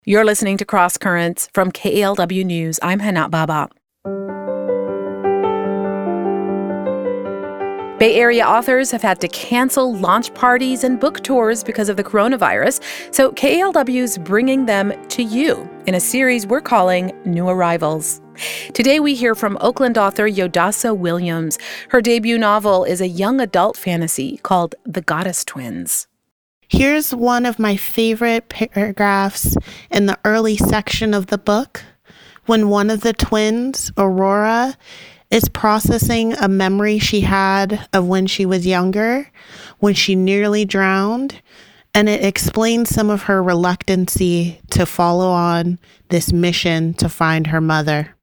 You're listening to Cross Currents from KALW News. I'm Hanat Baba. Bay Area authors have had to cancel launch parties and book tours because of the coronavirus, so KALW's bringing them to you in a series we're calling New Arrivals. Today we hear from Oakland author Yodasa Williams. Her debut novel is a young adult fantasy called The Goddess Twins. Here's one of my favorite paragraphs in the early section of the book, when one of the twins, Aurora, is processing a memory she had of when she was younger, when she nearly drowned, and it explains some of her reluctancy to follow on this mission to find her mother.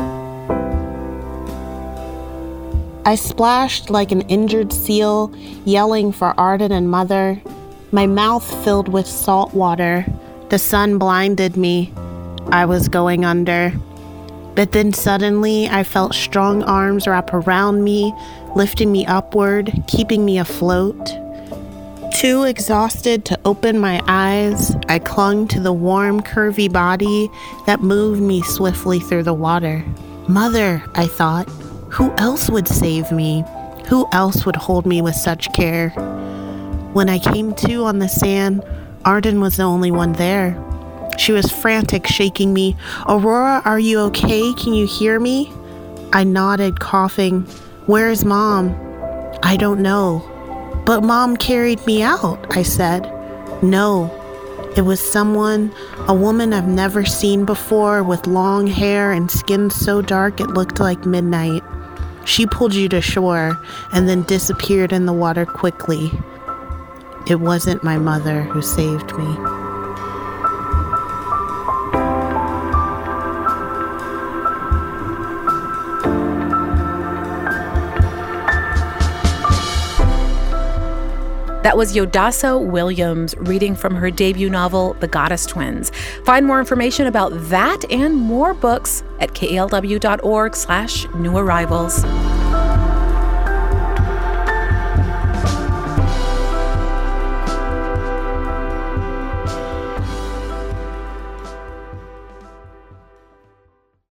I splashed like an injured seal, yelling for Arden and Mother. My mouth filled with salt water. The sun blinded me. I was going under. But then suddenly I felt strong arms wrap around me, lifting me upward, keeping me afloat. Too exhausted to open my eyes, I clung to the warm, curvy body that moved me swiftly through the water. Mother, I thought. Who else would save me? Who else would hold me with such care? When I came to on the sand, Arden was the only one there. She was frantic, shaking me. Aurora, are you okay? Can you hear me? I nodded, coughing. Where's Mom? I don't know. But Mom carried me out, I said. No. It was someone, a woman I've never seen before, with long hair and skin so dark it looked like midnight. She pulled you to shore and then disappeared in the water quickly. It wasn't my mother who saved me. That was Yodasa Williams reading from her debut novel, The Goddess Twins. Find more information about that and more books at kalw.org/newarrivals.